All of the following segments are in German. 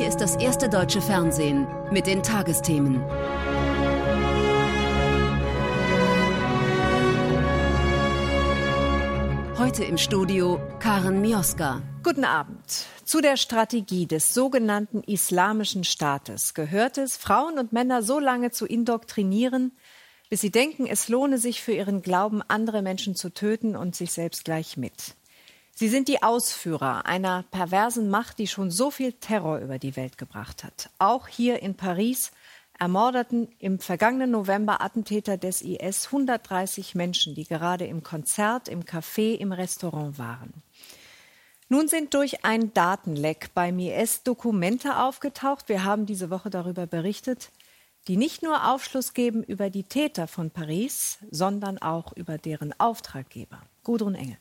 Hier ist das erste deutsche Fernsehen mit den Tagesthemen. Heute im Studio Karen Mioska. Guten Abend. Zu der Strategie des sogenannten Islamischen Staates gehört es, Frauen und Männer so lange zu indoktrinieren, bis sie denken, es lohne sich für ihren Glauben, andere Menschen zu töten und sich selbst gleich mit. Sie sind die Ausführer einer perversen Macht, die schon so viel Terror über die Welt gebracht hat. Auch hier in Paris ermordeten im vergangenen November Attentäter des IS 130 Menschen, die gerade im Konzert, im Café, im Restaurant waren. Nun sind durch ein Datenleck beim IS Dokumente aufgetaucht, wir haben diese Woche darüber berichtet, die nicht nur Aufschluss geben über die Täter von Paris, sondern auch über deren Auftraggeber. Gudrun Engel.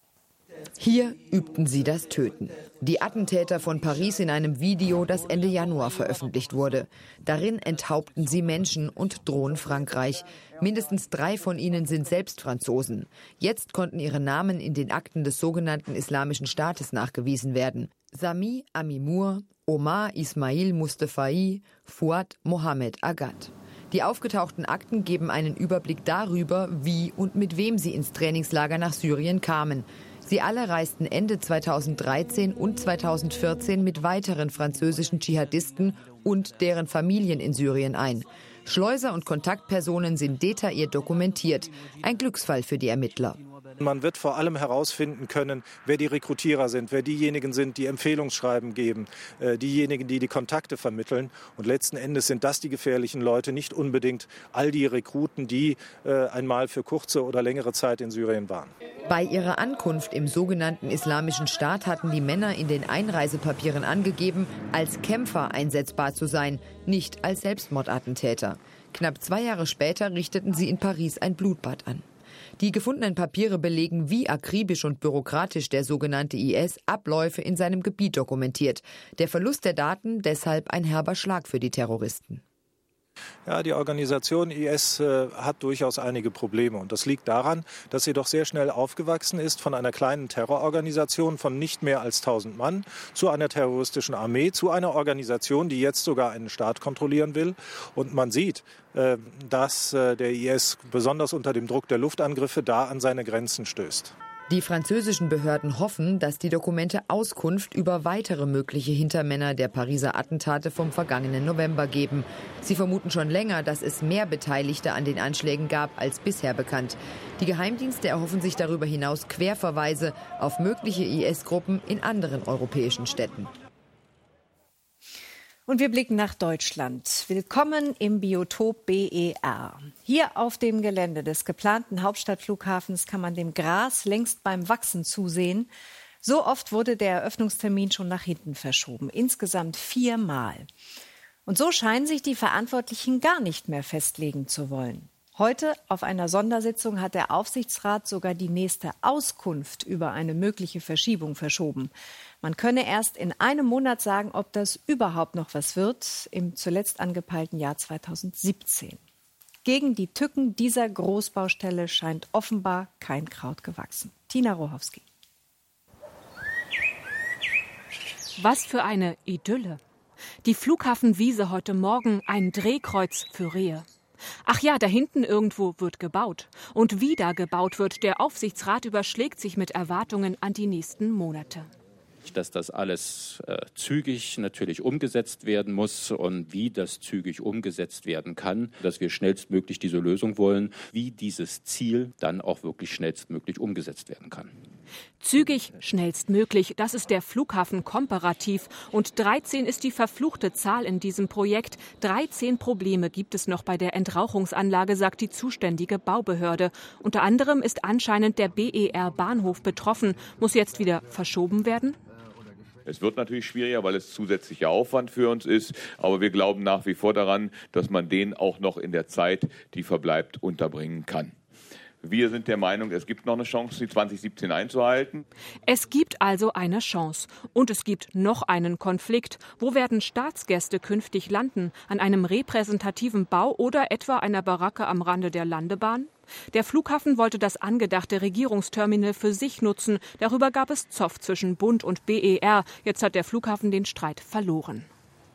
Hier übten sie das Töten. Die Attentäter von Paris in einem Video, das Ende Januar veröffentlicht wurde. Darin enthaupten sie Menschen und drohen Frankreich. Mindestens 3 von ihnen sind selbst Franzosen. Jetzt konnten ihre Namen in den Akten des sogenannten Islamischen Staates nachgewiesen werden. Sami Amimour, Omar Ismail Mustafai, Fouad Mohamed Agad. Die aufgetauchten Akten geben einen Überblick darüber, wie und mit wem sie ins Trainingslager nach Syrien kamen. Sie alle reisten Ende 2013 und 2014 mit weiteren französischen Dschihadisten und deren Familien in Syrien ein. Schleuser und Kontaktpersonen sind detailliert dokumentiert. Ein Glücksfall für die Ermittler. Man wird vor allem herausfinden können, wer die Rekrutierer sind, wer diejenigen sind, die Empfehlungsschreiben geben, diejenigen, die die Kontakte vermitteln. Und letzten Endes sind das die gefährlichen Leute, nicht unbedingt all die Rekruten, die einmal für kurze oder längere Zeit in Syrien waren. Bei ihrer Ankunft im sogenannten Islamischen Staat hatten die Männer in den Einreisepapieren angegeben, als Kämpfer einsetzbar zu sein, nicht als Selbstmordattentäter. Knapp 2 Jahre später richteten sie in Paris ein Blutbad an. Die gefundenen Papiere belegen, wie akribisch und bürokratisch der sogenannte IS Abläufe in seinem Gebiet dokumentiert. Der Verlust der Daten deshalb ein herber Schlag für die Terroristen. Ja, die Organisation IS hat durchaus einige Probleme. Und das liegt daran, dass sie doch sehr schnell aufgewachsen ist von einer kleinen Terrororganisation von nicht mehr als 1000 Mann zu einer terroristischen Armee, zu einer Organisation, die jetzt sogar einen Staat kontrollieren will. Und man sieht, dass der IS besonders unter dem Druck der Luftangriffe da an seine Grenzen stößt. Die französischen Behörden hoffen, dass die Dokumente Auskunft über weitere mögliche Hintermänner der Pariser Attentate vom vergangenen November geben. Sie vermuten schon länger, dass es mehr Beteiligte an den Anschlägen gab als bisher bekannt. Die Geheimdienste erhoffen sich darüber hinaus Querverweise auf mögliche IS-Gruppen in anderen europäischen Städten. Und wir blicken nach Deutschland. Willkommen im Biotop BER. Hier auf dem Gelände des geplanten Hauptstadtflughafens kann man dem Gras längst beim Wachsen zusehen. So oft wurde der Eröffnungstermin schon nach hinten verschoben. Insgesamt 4-mal. Und so scheinen sich die Verantwortlichen gar nicht mehr festlegen zu wollen. Heute auf einer Sondersitzung hat der Aufsichtsrat sogar die nächste Auskunft über eine mögliche Verschiebung verschoben. Man könne erst in einem Monat sagen, ob das überhaupt noch was wird, im zuletzt angepeilten Jahr 2017. Gegen die Tücken dieser Großbaustelle scheint offenbar kein Kraut gewachsen. Tina Rohowski. Was für eine Idylle. Die Flughafenwiese heute Morgen ein Drehkreuz für Rehe. Ach ja, da hinten irgendwo wird gebaut. Und wie da gebaut wird, der Aufsichtsrat überschlägt sich mit Erwartungen an die nächsten Monate. Dass das alles zügig natürlich umgesetzt werden muss und wie das zügig umgesetzt werden kann, dass wir schnellstmöglich diese Lösung wollen, wie dieses Ziel dann auch wirklich schnellstmöglich umgesetzt werden kann. Zügig, schnellstmöglich, das ist der Flughafen-Komparativ. Und 13 ist die verfluchte Zahl in diesem Projekt. 13 Probleme gibt es noch bei der Entrauchungsanlage, sagt die zuständige Baubehörde. Unter anderem ist anscheinend der BER-Bahnhof betroffen. Muss jetzt wieder verschoben werden? Es wird natürlich schwieriger, weil es zusätzlicher Aufwand für uns ist. Aber wir glauben nach wie vor daran, dass man den auch noch in der Zeit, die verbleibt, unterbringen kann. Wir sind der Meinung, es gibt noch eine Chance, die 2017 einzuhalten. Es gibt also eine Chance. Und es gibt noch einen Konflikt. Wo werden Staatsgäste künftig landen? An einem repräsentativen Bau oder etwa einer Baracke am Rande der Landebahn? Der Flughafen wollte das angedachte Regierungsterminal für sich nutzen. Darüber gab es Zoff zwischen Bund und BER. Jetzt hat der Flughafen den Streit verloren.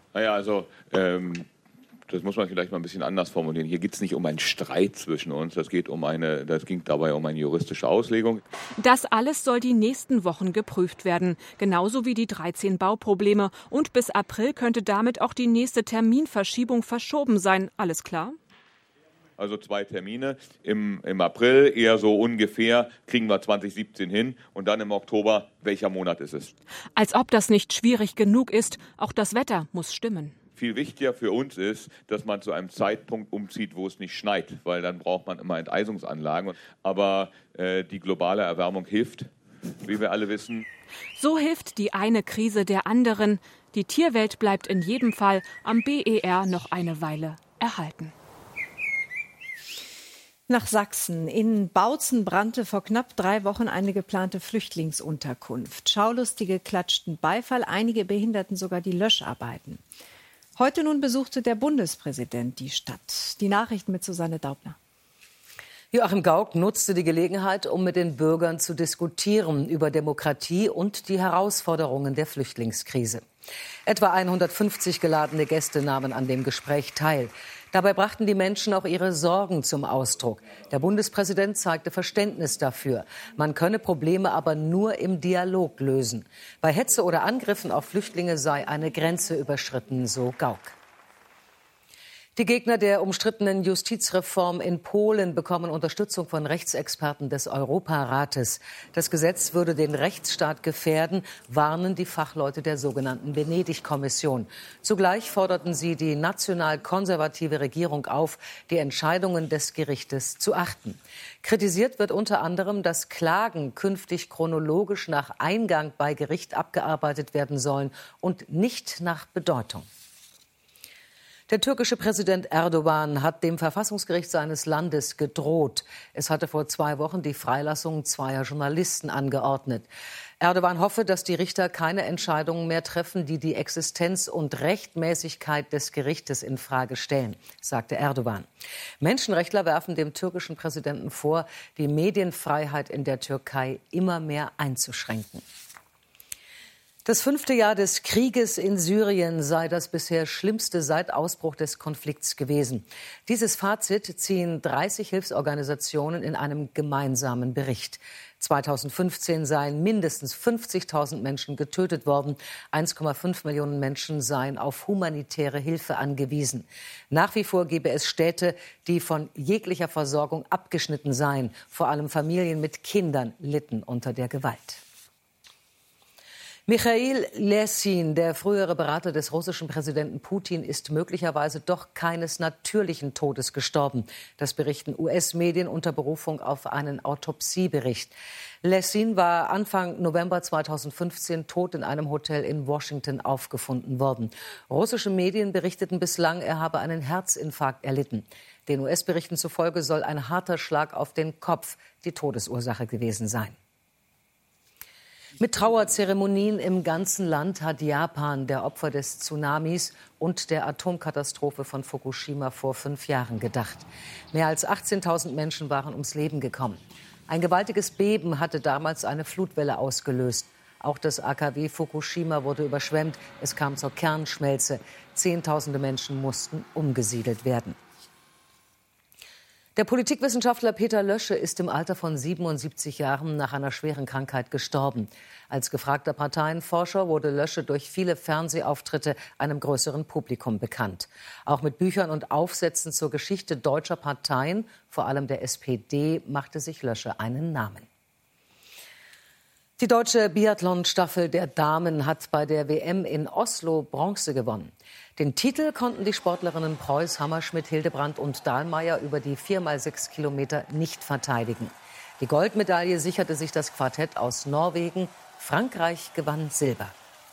Naja, also das muss man vielleicht mal ein bisschen anders formulieren. Hier geht es nicht um einen Streit zwischen uns, das ging dabei um eine juristische Auslegung. Das alles soll die nächsten Wochen geprüft werden, genauso wie die 13 Bauprobleme. Und bis April könnte damit auch die nächste Terminverschiebung verschoben sein. Alles klar? Also 2 Termine. Im April eher so ungefähr kriegen wir 2017 hin. Und dann im Oktober, welcher Monat ist es? Als ob das nicht schwierig genug ist. Auch das Wetter muss stimmen. Viel wichtiger für uns ist, dass man zu einem Zeitpunkt umzieht, wo es nicht schneit. Weil dann braucht man immer Enteisungsanlagen. Aber die globale Erwärmung hilft, wie wir alle wissen. So hilft die eine Krise der anderen. Die Tierwelt bleibt in jedem Fall am BER noch eine Weile erhalten. Nach Sachsen. In Bautzen brannte vor knapp 3 Wochen eine geplante Flüchtlingsunterkunft. Schaulustige klatschten Beifall, einige behinderten sogar die Löscharbeiten. Heute nun besuchte der Bundespräsident die Stadt. Die Nachrichten mit Susanne Daubner. Joachim Gauck nutzte die Gelegenheit, um mit den Bürgern zu diskutieren über Demokratie und die Herausforderungen der Flüchtlingskrise. Etwa 150 geladene Gäste nahmen an dem Gespräch teil. Dabei brachten die Menschen auch ihre Sorgen zum Ausdruck. Der Bundespräsident zeigte Verständnis dafür. Man könne Probleme aber nur im Dialog lösen. Bei Hetze oder Angriffen auf Flüchtlinge sei eine Grenze überschritten, so Gauck. Die Gegner der umstrittenen Justizreform in Polen bekommen Unterstützung von Rechtsexperten des Europarates. Das Gesetz würde den Rechtsstaat gefährden, warnen die Fachleute der sogenannten Venedig-Kommission. Zugleich forderten sie die national-konservative Regierung auf, die Entscheidungen des Gerichtes zu achten. Kritisiert wird unter anderem, dass Klagen künftig chronologisch nach Eingang bei Gericht abgearbeitet werden sollen und nicht nach Bedeutung. Der türkische Präsident Erdogan hat dem Verfassungsgericht seines Landes gedroht. Es hatte vor 2 Wochen die Freilassung 2 Journalisten angeordnet. Erdogan hoffe, dass die Richter keine Entscheidungen mehr treffen, die die Existenz und Rechtmäßigkeit des Gerichtes in Frage stellen, sagte Erdogan. Menschenrechtler werfen dem türkischen Präsidenten vor, die Medienfreiheit in der Türkei immer mehr einzuschränken. Das 5. Jahr des Krieges in Syrien sei das bisher schlimmste seit Ausbruch des Konflikts gewesen. Dieses Fazit ziehen 30 Hilfsorganisationen in einem gemeinsamen Bericht. 2015 seien mindestens 50.000 Menschen getötet worden. 1,5 Millionen Menschen seien auf humanitäre Hilfe angewiesen. Nach wie vor gebe es Städte, die von jeglicher Versorgung abgeschnitten seien. Vor allem Familien mit Kindern litten unter der Gewalt. Michail Lesin, der frühere Berater des russischen Präsidenten Putin, ist möglicherweise doch keines natürlichen Todes gestorben. Das berichten US-Medien unter Berufung auf einen Autopsiebericht. Lesin war Anfang November 2015 tot in einem Hotel in Washington aufgefunden worden. Russische Medien berichteten bislang, er habe einen Herzinfarkt erlitten. Den US-Berichten zufolge soll ein harter Schlag auf den Kopf die Todesursache gewesen sein. Mit Trauerzeremonien im ganzen Land hat Japan der Opfer des Tsunamis und der Atomkatastrophe von Fukushima vor 5 Jahren gedacht. Mehr als 18.000 Menschen waren ums Leben gekommen. Ein gewaltiges Beben hatte damals eine Flutwelle ausgelöst. Auch das AKW Fukushima wurde überschwemmt. Es kam zur Kernschmelze. Zehntausende Menschen mussten umgesiedelt werden. Der Politikwissenschaftler Peter Lösche ist im Alter von 77 Jahren nach einer schweren Krankheit gestorben. Als gefragter Parteienforscher wurde Lösche durch viele Fernsehauftritte einem größeren Publikum bekannt. Auch mit Büchern und Aufsätzen zur Geschichte deutscher Parteien, vor allem der SPD, machte sich Lösche einen Namen. Die deutsche Biathlon-Staffel der Damen hat bei der WM in Oslo Bronze gewonnen. Den Titel konnten die Sportlerinnen Preuß, Hammerschmidt, Hildebrandt und Dahlmeier über die 4x6 Kilometer nicht verteidigen. Die Goldmedaille sicherte sich das Quartett aus Norwegen. Frankreich gewann Silber.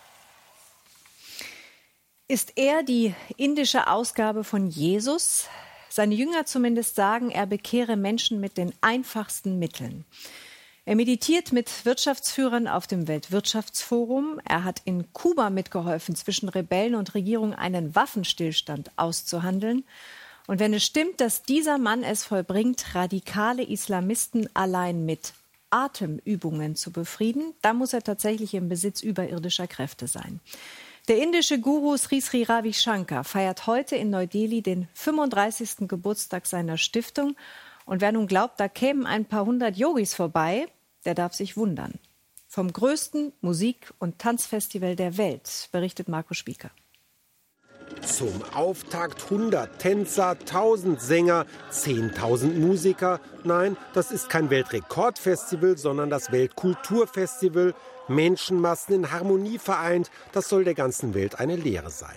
Ist er die indische Ausgabe von Jesus? Seine Jünger zumindest sagen, er bekehre Menschen mit den einfachsten Mitteln. Er meditiert mit Wirtschaftsführern auf dem Weltwirtschaftsforum. Er hat in Kuba mitgeholfen, zwischen Rebellen und Regierung einen Waffenstillstand auszuhandeln. Und wenn es stimmt, dass dieser Mann es vollbringt, radikale Islamisten allein mit Atemübungen zu befrieden, dann muss er tatsächlich im Besitz überirdischer Kräfte sein. Der indische Guru Sri Sri Ravi Shankar feiert heute in Neu-Delhi den 35. Geburtstag seiner Stiftung. Und wer nun glaubt, da kämen ein paar hundert Yogis vorbei, der darf sich wundern. Vom größten Musik- und Tanzfestival der Welt berichtet Marco Spieker. Zum Auftakt 100 Tänzer, 1000 Sänger, 10.000 Musiker. Nein, das ist kein Weltrekordfestival, sondern das Weltkulturfestival. Menschenmassen in Harmonie vereint, das soll der ganzen Welt eine Lehre sein.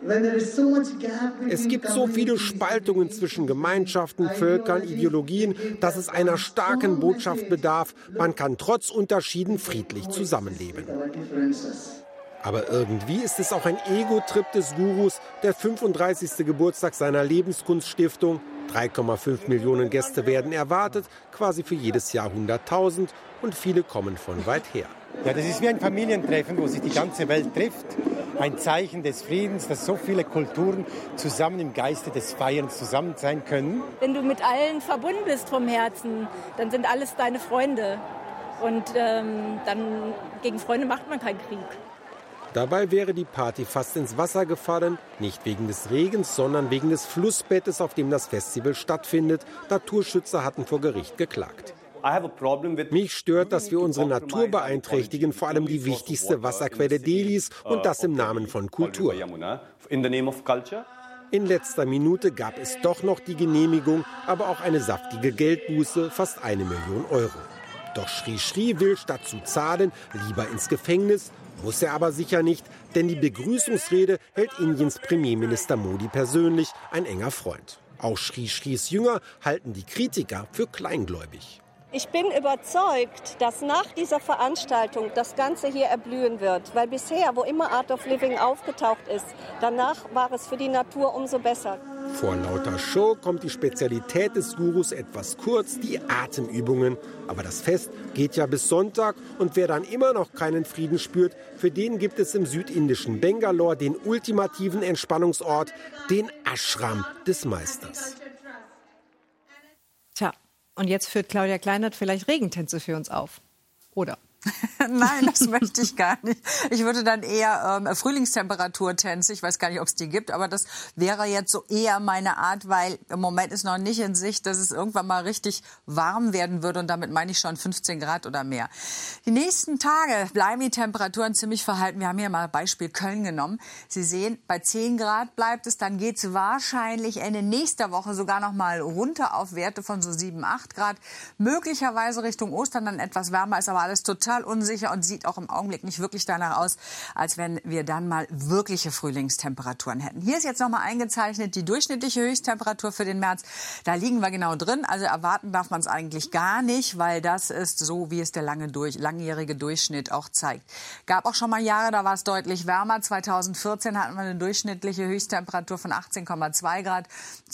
Es gibt so viele Spaltungen zwischen Gemeinschaften, Völkern, Ideologien, dass es einer starken Botschaft bedarf. Man kann trotz Unterschieden friedlich zusammenleben. Aber irgendwie ist es auch ein Ego-Trip des Gurus, der 35. Geburtstag seiner Lebenskunststiftung. 3,5 Millionen Gäste werden erwartet, quasi für jedes Jahr 100.000 und viele kommen von weit her. Ja, das ist wie ein Familientreffen, wo sich die ganze Welt trifft. Ein Zeichen des Friedens, dass so viele Kulturen zusammen im Geiste des Feierns zusammen sein können. Wenn du mit allen verbunden bist vom Herzen, dann sind alles deine Freunde. Und dann gegen Freunde macht man keinen Krieg. Dabei wäre die Party fast ins Wasser gefallen, nicht wegen des Regens, sondern wegen des Flussbettes, auf dem das Festival stattfindet. Naturschützer hatten vor Gericht geklagt. Mich stört, dass wir unsere Natur beeinträchtigen, vor allem die wichtigste Wasserquelle Delhis, und das im Namen von Kultur. In letzter Minute gab es doch noch die Genehmigung, aber auch eine saftige Geldbuße, fast 1 Million Euro. Doch Sri Sri will statt zu zahlen lieber ins Gefängnis. Muss er aber sicher nicht, denn die Begrüßungsrede hält Indiens Premierminister Modi persönlich, ein enger Freund. Auch Sri Sris Jünger halten die Kritiker für kleingläubig. Ich bin überzeugt, dass nach dieser Veranstaltung das Ganze hier erblühen wird. Weil bisher, wo immer Art of Living aufgetaucht ist, danach war es für die Natur umso besser. Vor lauter Show kommt die Spezialität des Gurus etwas kurz, die Atemübungen. Aber das Fest geht ja bis Sonntag und wer dann immer noch keinen Frieden spürt, für den gibt es im südindischen Bangalore den ultimativen Entspannungsort, den Ashram des Meisters. Tja, und jetzt führt Claudia Kleinert vielleicht Regentänze für uns auf, oder? Nein, das möchte ich gar nicht. Ich würde dann eher Frühlingstemperaturtänze, ich weiß gar nicht, ob es die gibt, aber das wäre jetzt so eher meine Art, weil im Moment ist noch nicht in Sicht, dass es irgendwann mal richtig warm werden würde und damit meine ich schon 15 Grad oder mehr. Die nächsten Tage bleiben die Temperaturen ziemlich verhalten. Wir haben hier mal Beispiel Köln genommen. Sie sehen, bei 10 Grad bleibt es, dann geht es wahrscheinlich Ende nächster Woche sogar noch mal runter auf Werte von so 7, 8 Grad. Möglicherweise Richtung Ostern dann etwas wärmer, ist aber alles total unsicher und sieht auch im Augenblick nicht wirklich danach aus, als wenn wir dann mal wirkliche Frühlingstemperaturen hätten. Hier ist jetzt noch mal eingezeichnet die durchschnittliche Höchsttemperatur für den März. Da liegen wir genau drin. Also erwarten darf man es eigentlich gar nicht, weil das ist so, wie es der langjährige Durchschnitt auch zeigt. Gab auch schon mal Jahre, da war es deutlich wärmer. 2014 hatten wir eine durchschnittliche Höchsttemperatur von 18,2 Grad.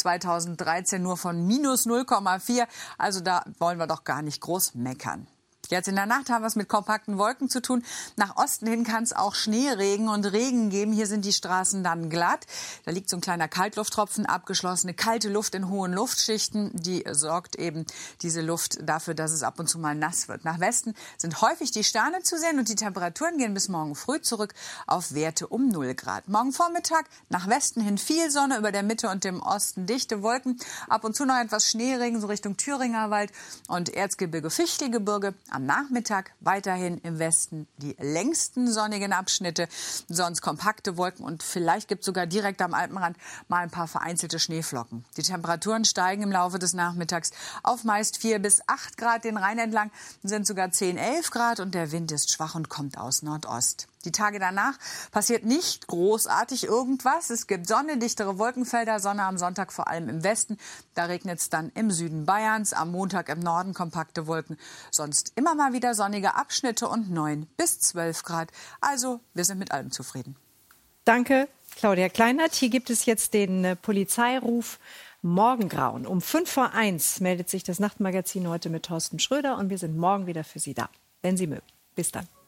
2013 nur von minus 0,4. Also da wollen wir doch gar nicht groß meckern. Jetzt in der Nacht haben wir es mit kompakten Wolken zu tun. Nach Osten hin kann es auch Schneeregen und Regen geben. Hier sind die Straßen dann glatt. Da liegt so ein kleiner Kaltlufttropfen, abgeschlossene kalte Luft in hohen Luftschichten. Die sorgt eben diese Luft dafür, dass es ab und zu mal nass wird. Nach Westen sind häufig die Sterne zu sehen und die Temperaturen gehen bis morgen früh zurück auf Werte um 0 Grad. Morgen Vormittag nach Westen hin viel Sonne, über der Mitte und dem Osten dichte Wolken. Ab und zu noch etwas Schneeregen, so Richtung Thüringer Wald und Erzgebirge, Fichtelgebirge. Am Nachmittag weiterhin im Westen die längsten sonnigen Abschnitte, sonst kompakte Wolken und vielleicht gibt es sogar direkt am Alpenrand mal ein paar vereinzelte Schneeflocken. Die Temperaturen steigen im Laufe des Nachmittags auf meist 4 bis 8 Grad. Den Rhein entlang sind sogar 10, 11 Grad und der Wind ist schwach und kommt aus Nordost. Die Tage danach passiert nicht großartig irgendwas. Es gibt Sonne, dichtere Wolkenfelder, Sonne am Sonntag vor allem im Westen. Da regnet es dann im Süden Bayerns, am Montag im Norden kompakte Wolken. Sonst immer mal wieder sonnige Abschnitte und 9 bis 12 Grad. Also wir sind mit allem zufrieden. Danke, Claudia Kleinert. Hier gibt es jetzt den Polizeiruf Morgengrauen. Um 1:05 meldet sich das Nachtmagazin heute mit Thorsten Schröder und wir sind morgen wieder für Sie da, wenn Sie mögen. Bis dann.